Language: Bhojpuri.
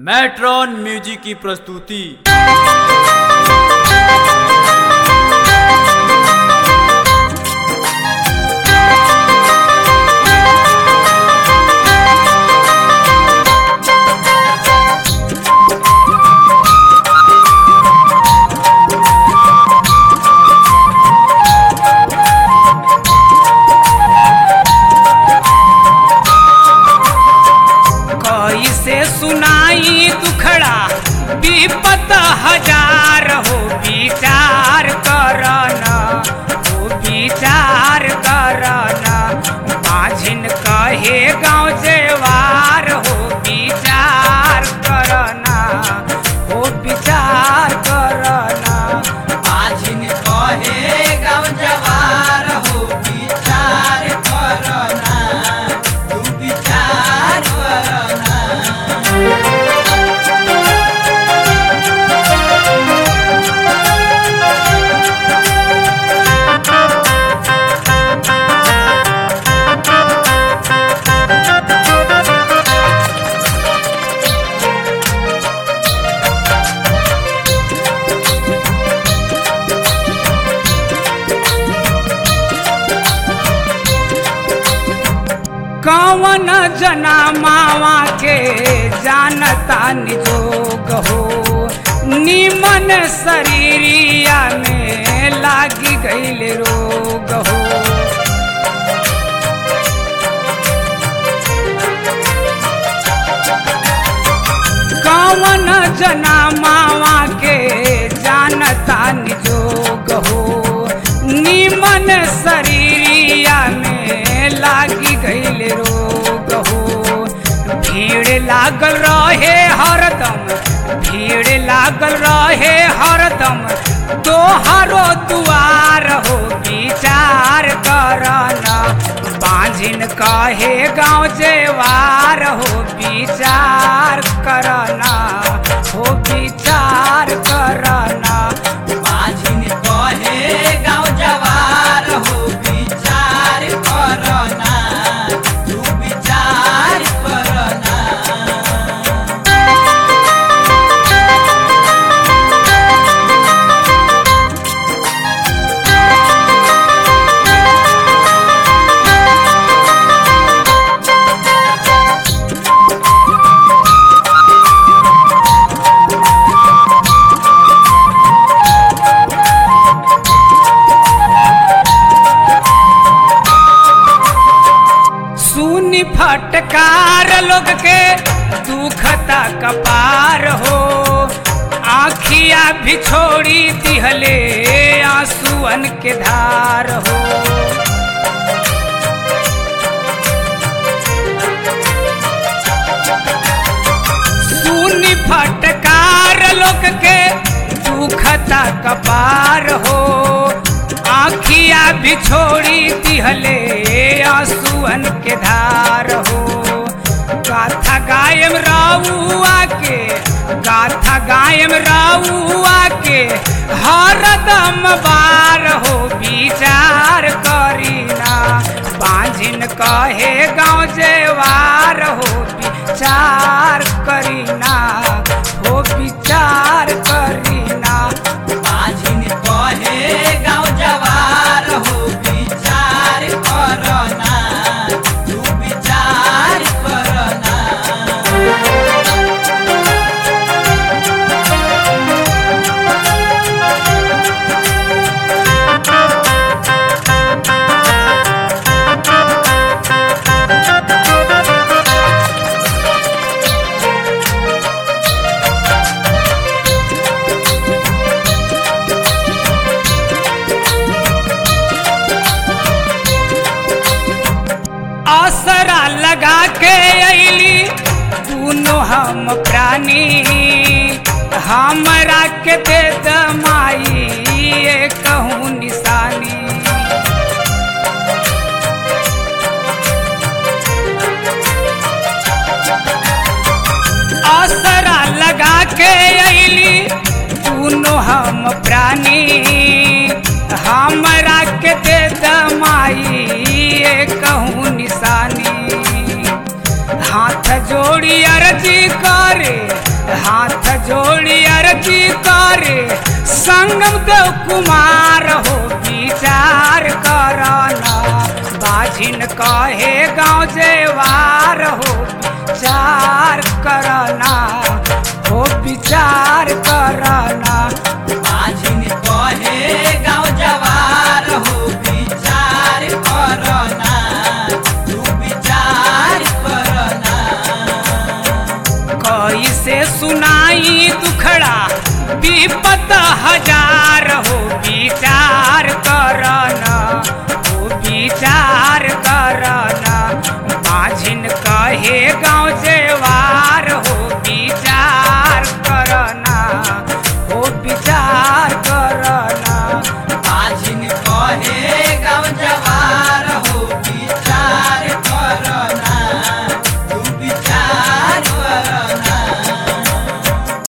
मैट्रॉन म्यूजिक की प्रस्तुति। कैसे सुनाई दुखड़ा विपत हजार हो, विचार करना हो, विचार करना। माझिन कहे गाँव जेवार हो, विचार करना हो, विचार करना। माझिन कहे गाँव जवार हो, विचार करना, तू विचार करना। कौन जना मावा के जानता निजोग हो, निमन शरीरिया में लागी गईल रोग हो। कौन जना मावा के जानता निजोग हो, निमन शरीरिया में लागी गईल रोग हो। भीड़ लागल रहे हरदम, भीड़ लागल रहे हरदम, तोहरो दुआर हो, विचार करना। बांझिन कहे गाँव जेवार हो, विचार करना हो, विचार करना। माझिन कहे गाँव जवार हो, विचार करना, तू विचार करना। सुनी फटकार लोग के दुखता कपार हो, आँखिया भी छोड़ी दिहले आंसुअन के धार हो। सुनी फटकार लोग के दुखता कपार हो, आँखिया भी छोड़ी दिहले आंसुअन के धार हो। गाथा गायम राउआ के, गाथा गायम राउआ के हरदम बार हो, विचार करीना। बांझिन कहे गाँव जेवार हो, विचार करीना हो, विचार करीना। माझिन कहे गाँव जवार हो, विचार करना, तू विचार करना। आसरा लगा के अइली दोनों हम प्राणी, हमरा के दे दमाई ये कहूँ निशानी। आसरा लगा के अइली दोनों हम प्राणी, हमरा के दे दमाई ये कहूँ निशानी। हाथ जोड़ी अर्जी करे जोड़ी अर्जी करे संगम देव कुमार हो विचार करना बाझिन कहे गाँव जेवार हो विचार करना हो विचार करना बाझिन कहे गाँव जवार हो विचार करना तू विचार करना कैसे सुनाई दुखड़ा विपत हजार हो विचार करना हो विचार करना बाझिन कहे गाँव जेवा